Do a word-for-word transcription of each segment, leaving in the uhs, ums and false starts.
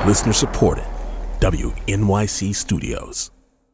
Listener supported. W N Y C Studios.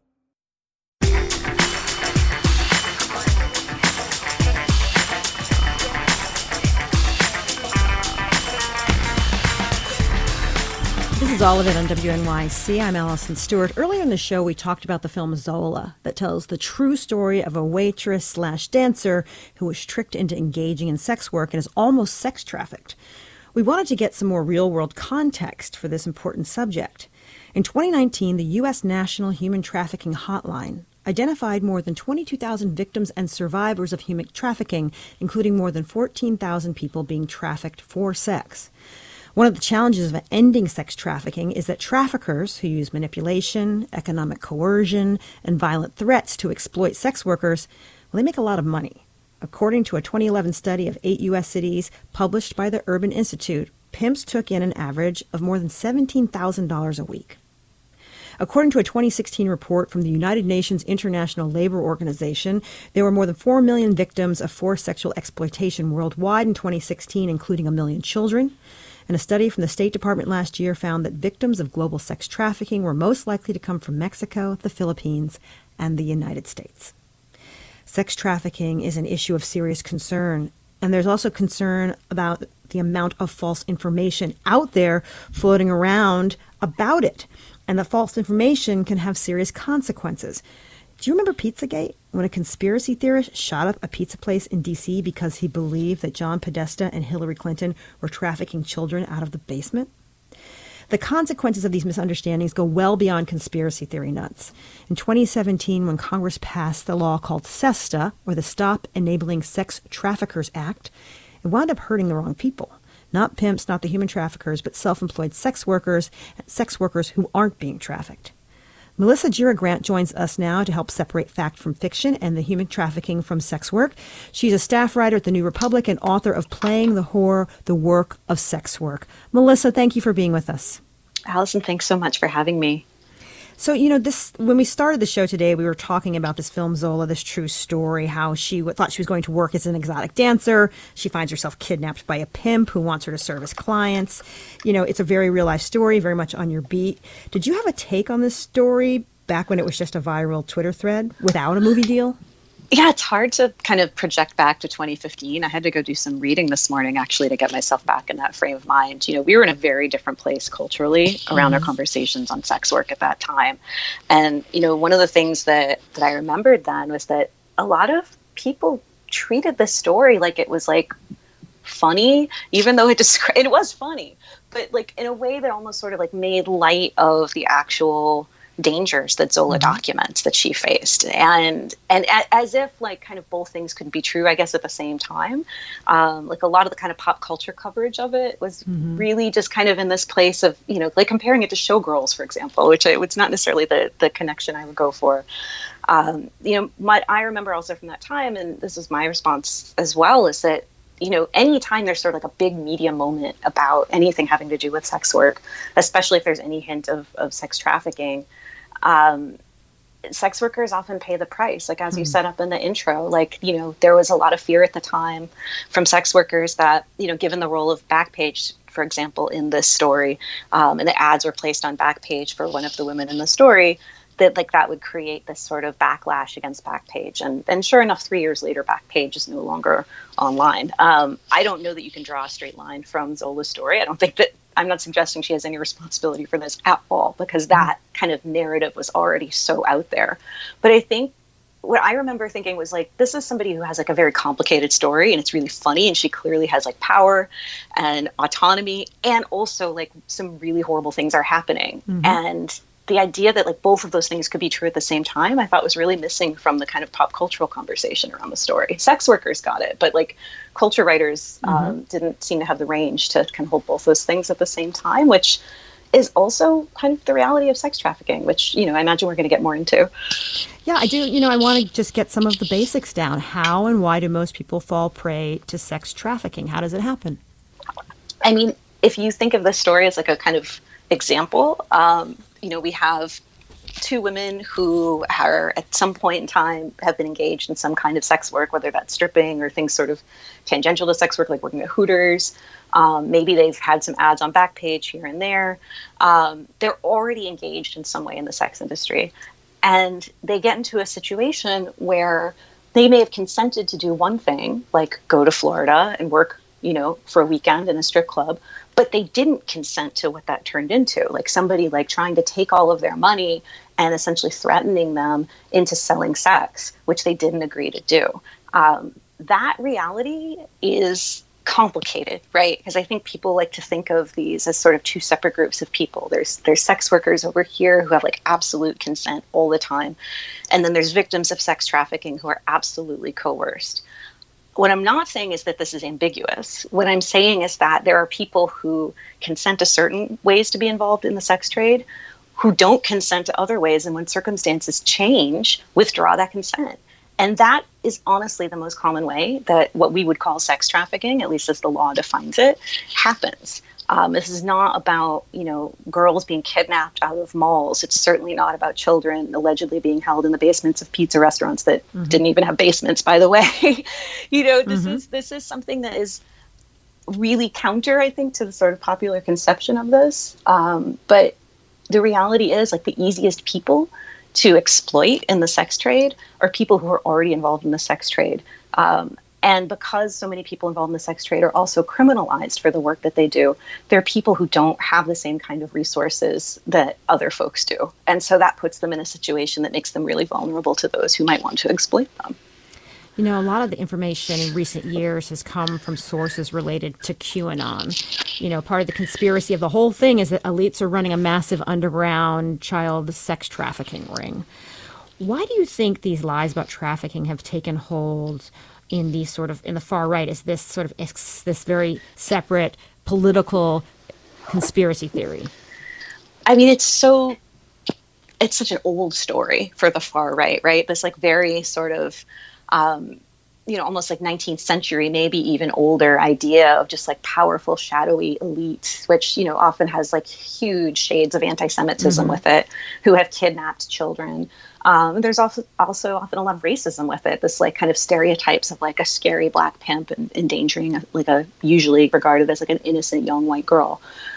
This is all of it on W N Y C. I'm Allison Stewart. Earlier in the show, we talked about the film Zola that tells the true story of a waitress slash dancer who was tricked into engaging in sex work and is almost sex trafficked. We wanted to get some more real-world context for this important subject. In twenty nineteen, the U S National Human Trafficking Hotline identified more than twenty-two thousand victims and survivors of human trafficking, including more than fourteen thousand people being trafficked for sex. One of the challenges of ending sex trafficking is that traffickers who use manipulation, economic coercion, and violent threats to exploit sex workers, well, they make a lot of money. According to a twenty eleven study of eight U S cities published by the Urban Institute, pimps took in an average of more than seventeen thousand dollars a week. According to a twenty sixteen report from the United Nations International Labor Organization, there were more than four million victims of forced sexual exploitation worldwide in twenty sixteen, including a million children. And a study from the State Department last year found that victims of global sex trafficking were most likely to come from Mexico, the Philippines, and the United States. Sex trafficking is an issue of serious concern, and there's also concern about the amount of false information out there floating around about it, and the false information can have serious consequences. Do you remember Pizzagate, when a conspiracy theorist shot up a pizza place in D C because he believed that John Podesta and Hillary Clinton were trafficking children out of the basement? The consequences of these misunderstandings go well beyond conspiracy theory nuts. In twenty seventeen, when Congress passed the law called SESTA, or the Stop Enabling Sex Traffickers Act, it wound up hurting the wrong people. Not pimps, not the human traffickers, but self-employed sex workers, and sex workers who aren't being trafficked. Melissa Gira Grant joins us now to help separate fact from fiction and the human trafficking from sex work. She's a staff writer at The New Republic and author of Playing the Whore, The Work of Sex Work. Melissa, thank you for being with us. Allison, thanks so much for having me. So, you know, this when we started the show today, we were talking about this film Zola, this true story, how she w- thought she was going to work as an exotic dancer. She finds herself kidnapped by a pimp who wants her to serve as clients. You know, it's a very real life story, very much on your beat. Did you have a take on this story back when it was just a viral Twitter thread without a movie deal? Yeah, it's hard to kind of project back to twenty fifteen. I had to go do some reading this morning, actually, to get myself back in that frame of mind. You know, we were in a very different place culturally around mm-hmm. our conversations on sex work at that time. And, you know, one of the things that, that I remembered then was that a lot of people treated this story like it was like funny, even though it descri- it was funny, but like in a way that almost sort of like made light of the actual dangers that Zola mm-hmm. documents that she faced, and and a, as if like kind of both things could be true, I guess, at the same time. Um, like a lot of the kind of pop culture coverage of it was mm-hmm. really just kind of in this place of, you know, like comparing it to Showgirls, for example, which I, it's not necessarily the the connection I would go for. Um, you know, what I remember also from that time, and this is my response as well, is that, you know, anytime there's sort of like a big media moment about anything having to do with sex work, especially if there's any hint of, of sex trafficking, um, sex workers often pay the price. Like, as mm. you set up in the intro, like, you know, there was a lot of fear at the time from sex workers that, you know, given the role of Backpage, for example, in this story, um, and the ads were placed on Backpage for one of the women in the story, that like that would create this sort of backlash against Backpage. And and sure enough, three years later, Backpage is no longer online. Um, I don't know that you can draw a straight line from Zola's story. I don't think that, I'm not suggesting she has any responsibility for this at all, because that kind of narrative was already so out there. But I think what I remember thinking was like, this is somebody who has like a very complicated story, and it's really funny, and she clearly has like power and autonomy, and also like some really horrible things are happening. Mm-hmm. And the idea that like both of those things could be true at the same time, I thought was really missing from the kind of pop cultural conversation around the story. Sex workers got it, but like culture writers um, mm-hmm. didn't seem to have the range to kind of hold both those things at the same time, which is also kind of the reality of sex trafficking, which, you know, I imagine we're going to get more into. Yeah, I do. You know, I want to just get some of the basics down. How and why do most people fall prey to sex trafficking? How does it happen? I mean, if you think of this story as like a kind of example, um, you know, we have two women who are at some point in time have been engaged in some kind of sex work, whether that's stripping or things sort of tangential to sex work, like working at Hooters. Um, maybe they've had some ads on Backpage here and there. Um, they're already engaged in some way in the sex industry. And they get into a situation where they may have consented to do one thing, like go to Florida and work, you know, for a weekend in a strip club, but they didn't consent to what that turned into. Like somebody like trying to take all of their money and essentially threatening them into selling sex, which they didn't agree to do. Um, that reality is complicated, right? Because I think people like to think of these as sort of two separate groups of people. There's there's sex workers over here who have like absolute consent all the time. And then there's victims of sex trafficking who are absolutely coerced. What I'm not saying is that this is ambiguous. What I'm saying is that there are people who consent to certain ways to be involved in the sex trade who don't consent to other ways, and when circumstances change, withdraw that consent. And that is honestly the most common way that what we would call sex trafficking, at least as the law defines it, happens. Um, this is not about, you know, girls being kidnapped out of malls. It's certainly not about children allegedly being held in the basements of pizza restaurants that mm-hmm. didn't even have basements, by the way. you know, this mm-hmm. is this is something that is really counter, I think, to the sort of popular conception of this. Um, but the reality is, like, the easiest people to exploit in the sex trade are people who are already involved in the sex trade. Um, and because so many people involved in the sex trade are also criminalized for the work that they do, there are people who don't have the same kind of resources that other folks do. And so that puts them in a situation that makes them really vulnerable to those who might want to exploit them. You know, a lot of the information in recent years has come from sources related to QAnon. You know, part of the conspiracy of the whole thing is that elites are running a massive underground child sex trafficking ring. Why do you think these lies about trafficking have taken hold in these sort of, in the far right? Is this sort of ex, this very separate political conspiracy theory? I mean, it's so, it's such an old story for the far right, right? This like very sort of, Um, you know, almost like nineteenth century, maybe even older idea of just like powerful, shadowy elites, which, you know, often has like huge shades of anti-Semitism mm-hmm. with it, who have kidnapped children. Um, there's also also often a lot of racism with it. This like kind of stereotypes of like a scary black pimp and endangering a, like a usually regarded as like an innocent young white girl.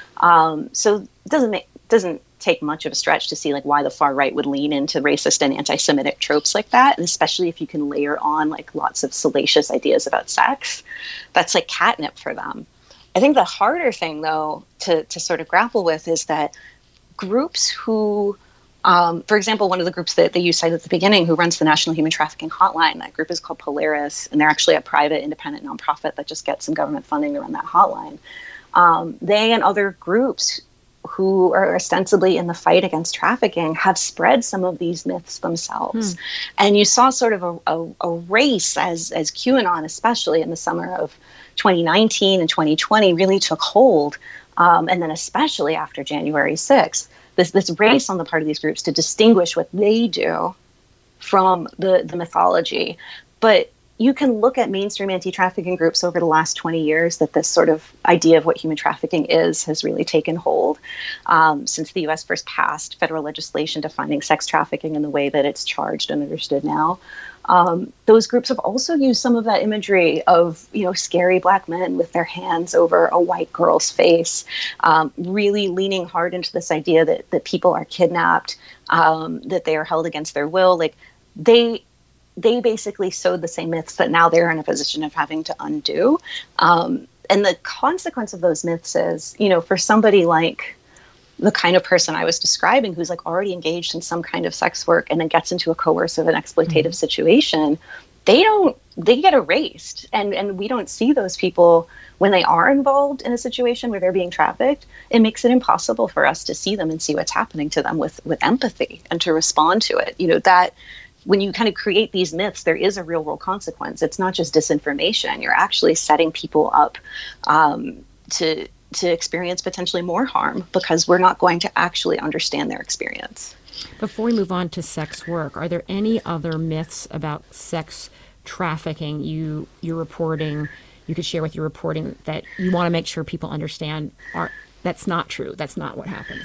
Um, so it doesn't make doesn't take much of a stretch to see like why the far right would lean into racist and anti-Semitic tropes like that, and especially if you can layer on like lots of salacious ideas about sex, that's like catnip for them. I think the harder thing though to to sort of grapple with is that groups who, um, for example, one of the groups that, that you cited at the beginning, who runs the National Human Trafficking Hotline, that group is called Polaris, and they're actually a private independent nonprofit that just gets some government funding to run that hotline. Um, they and other groups who are ostensibly in the fight against trafficking have spread some of these myths themselves. Hmm. And you saw sort of a, a, a race as, as QAnon, especially in the summer of twenty nineteen and twenty twenty, really took hold. Um, and then especially after January sixth, this, this race on the part of these groups to distinguish what they do from the, the mythology. But you can look at mainstream anti-trafficking groups over the last twenty years that this sort of idea of what human trafficking is has really taken hold. Um, since the U S first passed federal legislation defining sex trafficking in the way that it's charged and understood now, um, those groups have also used some of that imagery of, you know, scary black men with their hands over a white girl's face, um, really leaning hard into this idea that, that people are kidnapped, um, that they are held against their will. Like they... they basically sowed the same myths that now they're in a position of having to undo. Um, and the consequence of those myths is, you know, for somebody like the kind of person I was describing, who's like already engaged in some kind of sex work and then gets into a coercive and exploitative mm-hmm. situation, they don't, they get erased. And, and we don't see those people when they are involved in a situation where they're being trafficked. It makes it impossible for us to see them and see what's happening to them with, with empathy and to respond to it. You know, that, when you kind of create these myths, there is a real world consequence. It's not just disinformation. You're actually setting people up um, to to experience potentially more harm because we're not going to actually understand their experience. Before we move on to sex work, are there any other myths about sex trafficking you you're reporting, you could share with your reporting that you want to make sure people understand are that's not true, that's not what happens?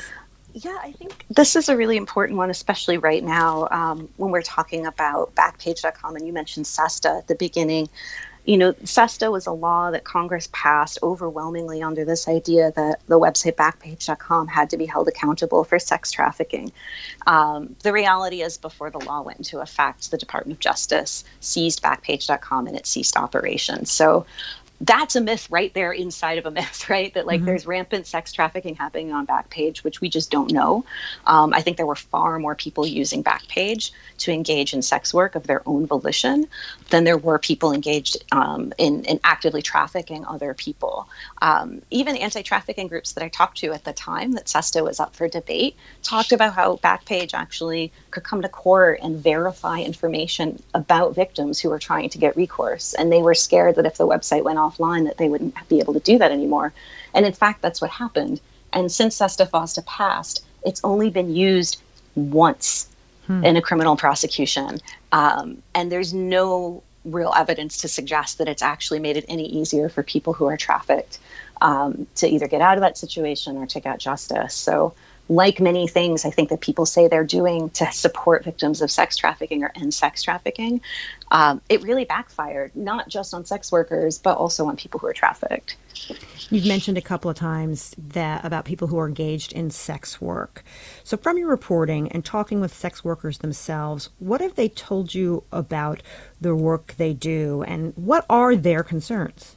Yeah, I think this is a really important one, especially right now um, when we're talking about Backpage dot com. And you mentioned SESTA at the beginning. You know, SESTA was a law that Congress passed overwhelmingly under this idea that the website Backpage dot com had to be held accountable for sex trafficking. Um, the reality is, before the law went into effect, the Department of Justice seized Backpage dot com and it ceased operations. So that's a myth right there inside of a myth, right? That like mm-hmm. there's rampant sex trafficking happening on Backpage, which we just don't know. Um, I think there were far more people using Backpage to engage in sex work of their own volition than there were people engaged um, in, in actively trafficking other people. Um, even anti-trafficking groups that I talked to at the time that SESTA was up for debate talked about how Backpage actually could come to court and verify information about victims who were trying to get recourse. And they were scared that if the website went offline that they wouldn't be able to do that anymore. And in fact, that's what happened. And since SESTA FOSTA passed, it's only been used once hmm. in a criminal prosecution. Um, and there's no real evidence to suggest that it's actually made it any easier for people who are trafficked um, to either get out of that situation or to get justice. So like many things, I think that people say they're doing to support victims of sex trafficking or end sex trafficking, um, it really backfired, not just on sex workers, but also on people who are trafficked. You've mentioned a couple of times that about people who are engaged in sex work. So from your reporting and talking with sex workers themselves, what have they told you about the work they do, and what are their concerns?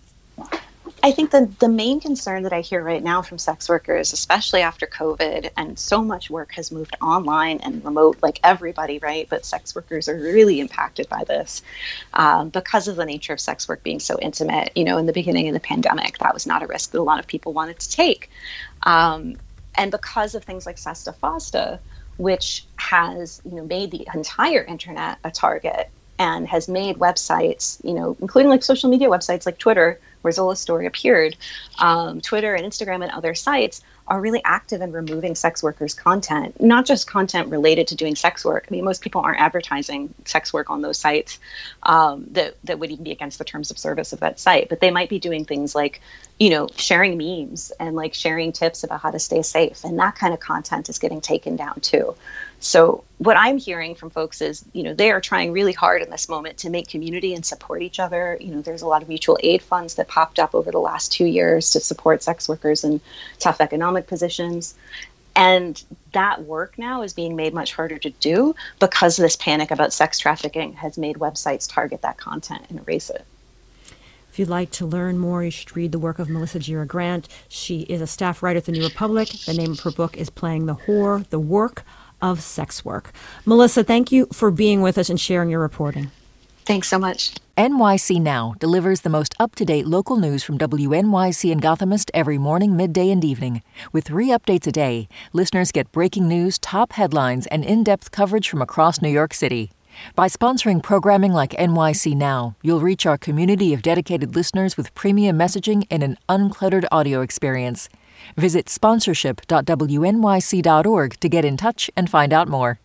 I think the, the main concern that I hear right now from sex workers, especially after COVID, and so much work has moved online and remote, like everybody, right? But sex workers are really impacted by this um, because of the nature of sex work being so intimate. You know, in the beginning of the pandemic, that was not a risk that a lot of people wanted to take. Um, and because of things like SESTA FOSTA, which has, you know, made the entire internet a target and has made websites, you know, including like social media websites like Twitter, where Zola's story appeared, um, Twitter and Instagram and other sites are really active in removing sex workers' content, not just content related to doing sex work. I mean, most people aren't advertising sex work on those sites um, that, that would even be against the terms of service of that site, but they might be doing things like, you know, sharing memes and like sharing tips about how to stay safe. And that kind of content is getting taken down too. So what I'm hearing from folks is, you know, they are trying really hard in this moment to make community and support each other. You know, there's a lot of mutual aid funds that popped up over the last two years to support sex workers in tough economic positions. And that work now is being made much harder to do because this panic about sex trafficking has made websites target that content and erase it. If you'd like to learn more, you should read the work of Melissa Gira Grant. She is a staff writer at The New Republic. The name of her book is Playing the Whore, The Work of Sex Work. Melissa, thank you for being with us and sharing your reporting. Thanks so much. N Y C Now delivers the most up-to-date local news from W N Y C and Gothamist every morning, midday, and evening. With three updates a day, listeners get breaking news, top headlines, and in-depth coverage from across New York City. By sponsoring programming like N Y C Now, you'll reach our community of dedicated listeners with premium messaging and an uncluttered audio experience. Visit sponsorship dot W N Y C dot org to get in touch and find out more.